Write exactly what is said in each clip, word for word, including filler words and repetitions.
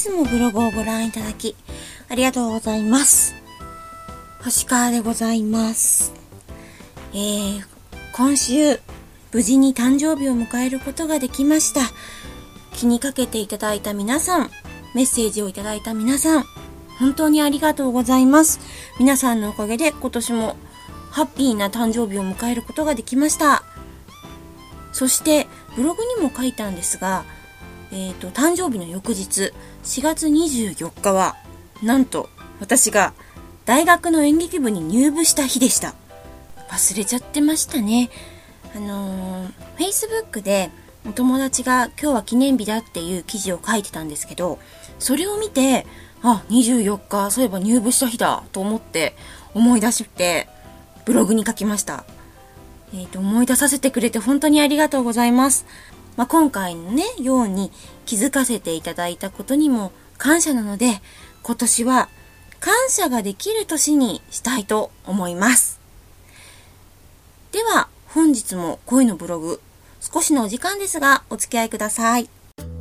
つもブログをご覧いただきありがとうございます。星川でございます。えー、今週無事に誕生日を迎えることができました。気にかけていただいた皆さん、メッセージをいただいた皆さん、本当にありがとうございます。皆さんのおかげで今年もハッピーな誕生日を迎えることができました。そしてブログにも書いたんですが、えーと、誕生日の翌日しがつにじゅうよっかはなんと私が大学の演劇部に入部した日でした。忘れちゃってましたね。あのー、Facebook でお友達が今日は記念日だっていう記事を書いてたんですけど、それを見て、あ、にじゅうよっかそういえば入部した日だと思って思い出してブログに書きました。えーと、思い出させてくれて本当にありがとうございます。まあ、今回のね、ように気づかせていただいたことにも感謝なので、今年は感謝ができる年にしたいと思います。では、本日も恋のブログ、少しのお時間ですが、お付き合いください。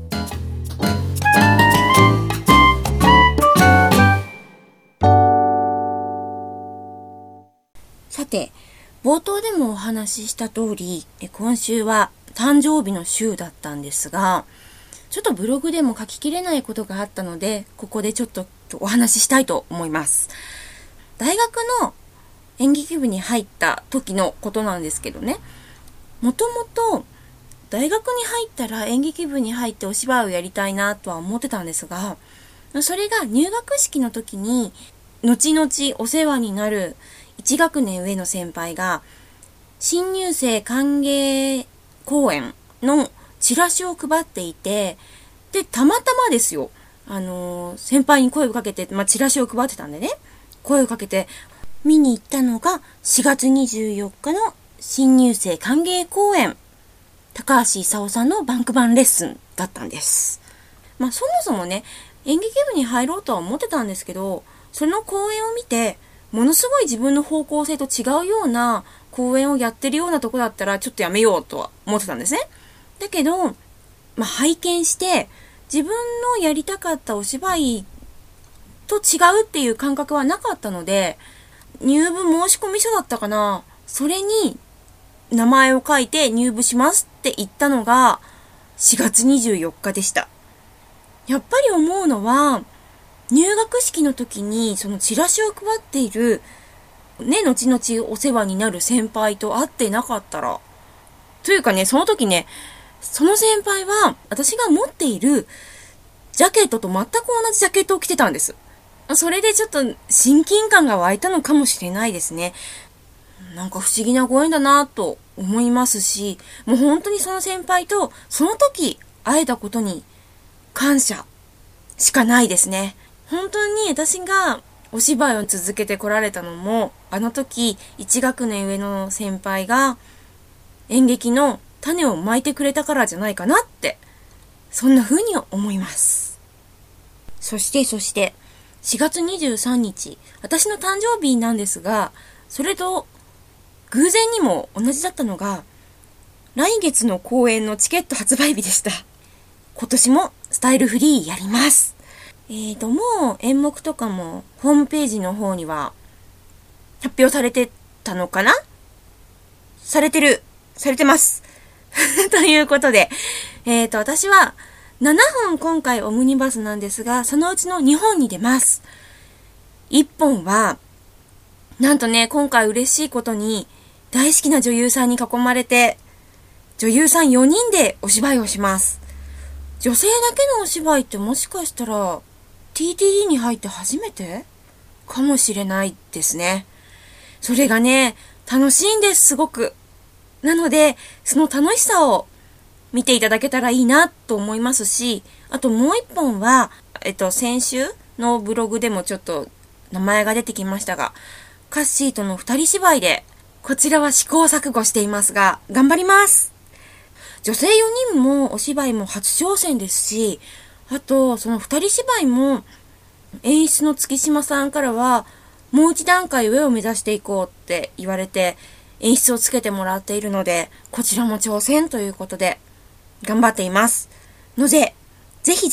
さて、冒頭でもお話しした通り、今週は誕生日の週だったんですが、ちょっとブログでも書ききれないことがあったので、ここでちょっとお話ししたいと思います。大学の演劇部に入った時のことなんですけどね、もともと大学に入ったら演劇部に入ってお芝居をやりたいなとは思ってたんですが、それが入学式の時に後々お世話になるいち学年上の先輩が新入生歓迎公演のチラシを配っていて、でたまたまですよ、あのー、先輩に声をかけて、まあ、チラシを配ってたんでね、声をかけて見に行ったのがしがつにじゅうよっかの新入生歓迎公演、高橋勲さんのバンクバンレッスンだったんです。まあそもそもね、演劇部に入ろうとは思ってたんですけど、その公演を見てものすごい自分の方向性と違うような公演をやってるようなとこだったらちょっとやめようとは思ってたんですね。だけど、まあ拝見して自分のやりたかったお芝居と違うっていう感覚はなかったので、入部申し込み書だったかな、それに名前を書いて入部しますって言ったのがしがつにじゅうよっかでした。やっぱり思うのは、入学式の時にそのチラシを配っているね、後々お世話になる先輩と会ってなかったら、というかね、その時ね、その先輩は私が持っているジャケットと全く同じジャケットを着てたんです。それでちょっと親近感が湧いたのかもしれないですね。なんか不思議なご縁だなと思いますし、もう本当にその先輩とその時会えたことに感謝しかないですね。本当に私がお芝居を続けてこられたのも、あの時いち学年上の先輩が演劇の種をまいてくれたからじゃないかなって、そんな風に思います。そしてそしてしがつにじゅうさんにち、私の誕生日なんですが、それと偶然にも同じだったのが来月の公演のチケット発売日でした。今年もスタイルフリーやります。えーと、もう演目とかもホームページの方には発表されてたのかな？されてる。されてます。ということで、えーと、私はななほん今回オムニバスなんですが、そのうちのにほんに出ます。いっぽんは、なんとね、今回嬉しいことに大好きな女優さんに囲まれて、女優さんよにんでお芝居をします。女性だけのお芝居ってもしかしたら ティーティーディー に入って初めてかもしれないですね。それがね、楽しいんです、すごく。なので、その楽しさを見ていただけたらいいなと思いますし、あともう一本は、えっと、先週のブログでもちょっと名前が出てきましたが、カッシーとの二人芝居で、こちらは試行錯誤していますが、頑張ります。女性よにんもお芝居も初挑戦ですし、あと、その二人芝居も、演出の月島さんからは、もう一段階上を目指していこうって言われて、演出をつけてもらっているので、こちらも挑戦ということで、頑張っています。ので、ぜひぜひ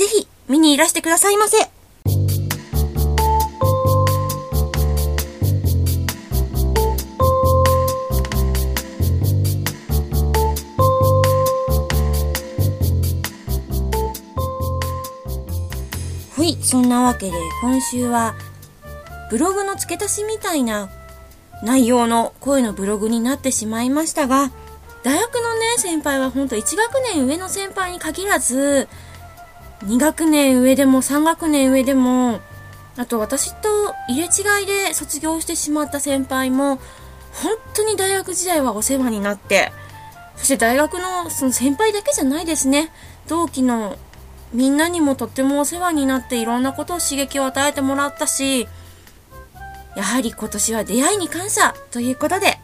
見にいらしてくださいませ。はい、そんなわけで今週はブログの付け足しみたいな内容の声のブログになってしまいましたが、大学のね先輩は本当いち学年上の先輩に限らずに学年上でもさん学年上でも、あと私と入れ違いで卒業してしまった先輩も本当に大学時代はお世話になって、そして大学のその先輩だけじゃないですね、同期のみんなにもとってもお世話になって、いろんなことを刺激を与えてもらったし、やはり今年は出会いに感謝ということで、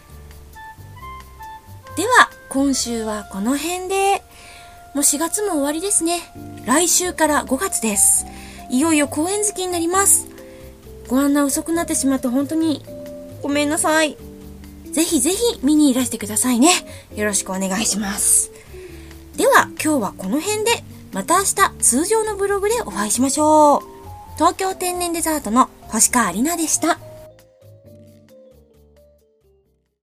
では今週はこの辺で、もうしがつも終わりですね。来週からごがつです。いよいよ公演月になります。ご案内遅くなってしまって本当にごめんなさい。ぜひぜひ見にいらしてくださいね。よろしくお願いします。では今日はこの辺で、また明日通常のブログでお会いしましょう。東京天然デザートの星川里奈でした。